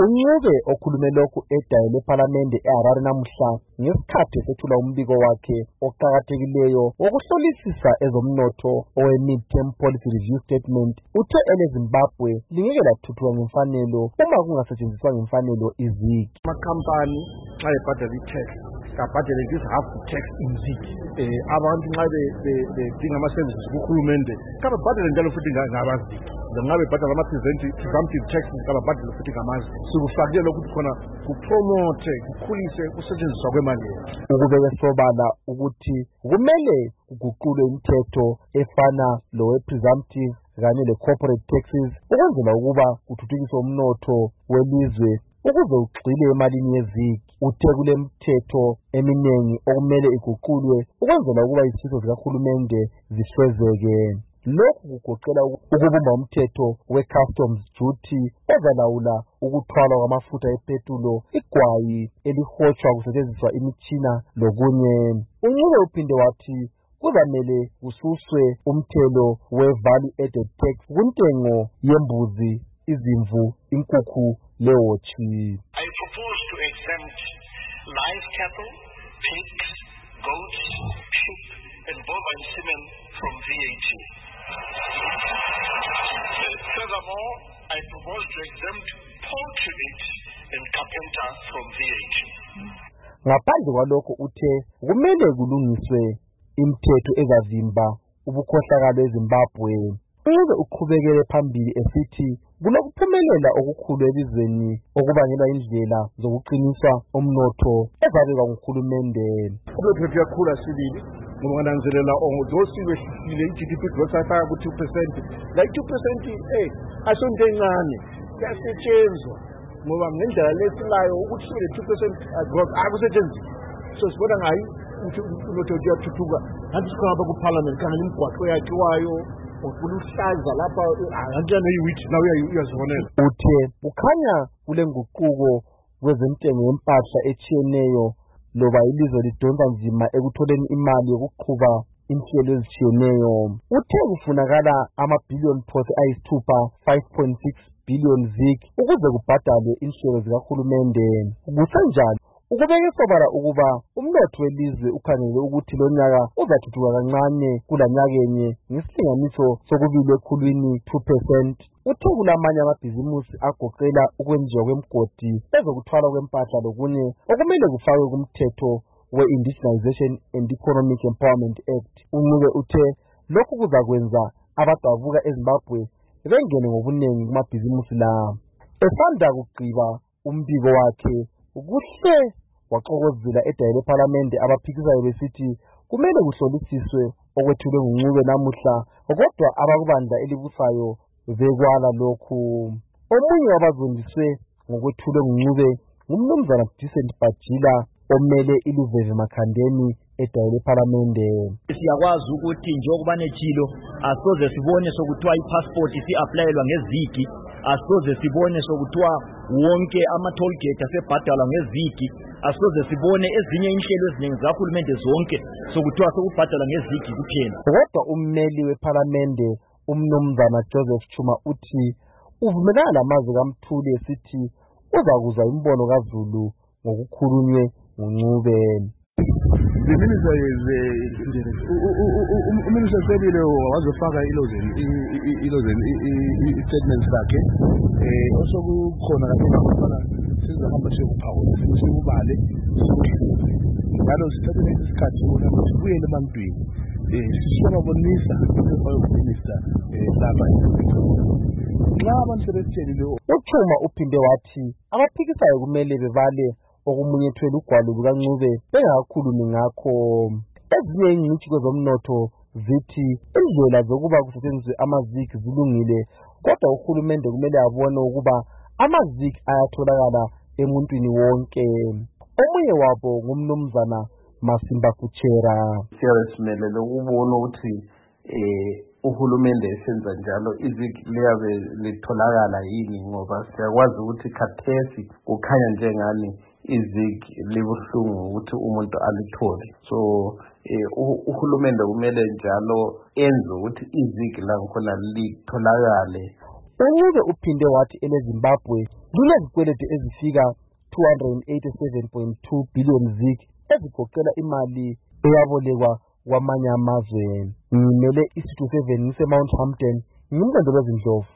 UNcube okhulume lokhu edayi lePhalamende eHarare namuhla ngesikhathi esethula umbiko wakhe oqakathekileyo wokuhlolisisa ezomnotho owe-Mid-Term Policy Review Statement uthe eleZimbabwe lingeke lathuthuka ngemfanelo uma kungasetshenziswa ngemfanelo izigi. Amakhampani nxa ebhadala i-tax kabhadele this half the tax izigi. Abantu nxa bedinga ama-services kuhulumende kababhadele njalo futhi ngabazigi. Ngabe bhadala ama-presumptive taxes kababhadele futhi ngamazigi. Sikufakile ukuthi khona kupromote kukhulise kusetshenziswa kwemali yethu. Ukubeke sobala ukuthi kumele kuguqulwe imithetho efana lowe-presumptive kanye le-corporate taxes ukwenzela ukuba kuthuthukiswe umnotho welizwe ukuze ugxile emalini yezigi. Uthe kule mithetho eminengi okumele iguqulwe ukwenzela ukuba izifiso zikahulumende zifezeke. Lokhu kugoqela ukubumba umthetho we-customs duty ozalawula ukuthwalwa kwamafutha epetulo, igwayi elihotshwa kusetshenziswa imitshina lokunye. UNcube uphinde wathi kuzamele kususwe umthelo we-value added tax kuntengo yembuzi, izimvu, inkukhu lewotshi. I propose to exempt live cattle, pigs, goats, sheep and bovine semen from VAT. Furthermore, I propose to exempt poultry meat and carpenter from VAT. Ngaphandle kwalokho uthe kumele kulungiswe imithetho ezavimba ubukhohlakalo eZimbabwe. Uze uqhubekele phambili esithi kulokuphumelela okukhulu elizweni okubangela indlela zokuqiniswa umnotho ezabekwa nguhulumende. Umnotho uyakhula sibili ngoba ngananzelela ngosiwe sile i-GDP growth afaka ku 2%. La 2% asonto encane yasetshenzwa ngoba ngendlela lesilayo ukuthi sibe 2% growth akusetshenziswa. So sibona ngayi umnotho uyathuthuka. Kanti sikhona ku parliament kana imigwaqo yakhiwayo ukuluhlaza lapha anjani yiwithi nawe uyazibonela. Uthe ukhanya kule nguquko kwezentengo yempahla echiyeneyo loba ilizwe lidonsa nzima ekutholeni imali yokuqhuba inhlelo ezitshiyeneyo. Uthe kufunakala amabhiliyoni phose ayisithupha 5.6 billion zig ukuze kubhadalwe inhlelo zikahulumende. Kusenjalo ukubeke sobala ukuba umnotho welizwe ukhangelwe ukuthi lo nyaka uzathuthuka kancane kulanyakenye ngesilinganiso sokubili ekhulwini 2%. Uthe kulamanye amabhizimusi agoqela ukwenziwa kwemgodi, ezokuthwala kwempahla lokunye okumele kufakwe kumthetho we-Indigenization and Economic Empowerment Act. UNcube uthe lokhu kuzakwenza abadabuka eZimbabwe bengene ngobunengi kumabhizimusi la. Esanda kugqiba umbiko wakhe kuhle waxokozela edayi lePhalamende abaphikisayo besithi kumele kuhlolisiswe okwethulwe nguNcube namuhla, kodwa abakubandla elibusayo bekwala lokhu. Omunye wabazondiswe ngokwethulwe nguNcube ngumnumzana Decent Bajila omele iLuveve Makhandeni edayi lePhalamende. Siyakwazi ukuthi njengoba nejilo asoze sibone sokuthiwa ipassport isi-aplayelwa ngezigi, asoze sibone sokuthiwa wonke ama-toll gate asebhadalwa ngezigi, asoze sibone ezinye inhlelo eziningi zahulumende zonke sokuthiwa sokubhadalwa ngezigi kuphela. Kodwa ummeli wePhalamende umnumzana Joseph Chuma uthi uvumelana lamazwi kaMthuli esithi uzakuza imbono kaZulu ngokukhulunywe nguNcube. The minister selile wazofaka i-statement sakhe osokukhona kakhulu sizahamba siyokuphawu sikubale njalo sithathe isikhathi ukuthi sibuyele emantwini sisiyababonisa minister lapha nxa abantu sebesitshelile. UChuma uphinde wathi abaphikisayo kumele bevale okumunyethwela ugwalo lukaNcube bengakakhulumi ngakho. Ezinye ingcitshi kwezomnotho zithi indlela zokuba kusetshenziswe amazigi zilungile, kodwa uhulumende kumele abone ukuba amazigi ayatholakala emuntwini wonke. Omunye wabo ngumnumzana Masimba Kuchera. Siyasimele ukubona ukuthi uhulumende esenza njalo izigi liyabe litholakala yini, ngoba siyakwazi ukuthi khathesi kukhanya njengani izigi libuhlungu ukuthi umuntu alithole. So uhulumende kumele njalo enze ukuthi izigi langikhona litholakale. UNcube uphinde wathi eleZimbabwe lunezikwelede ezifika 287.2 billion ZiG ezigoqela imali eyabolekwa kwamanye amazwe. Ngimele iStudio 7 ngiseMount Hampton, ngimqondelo Zindlovu.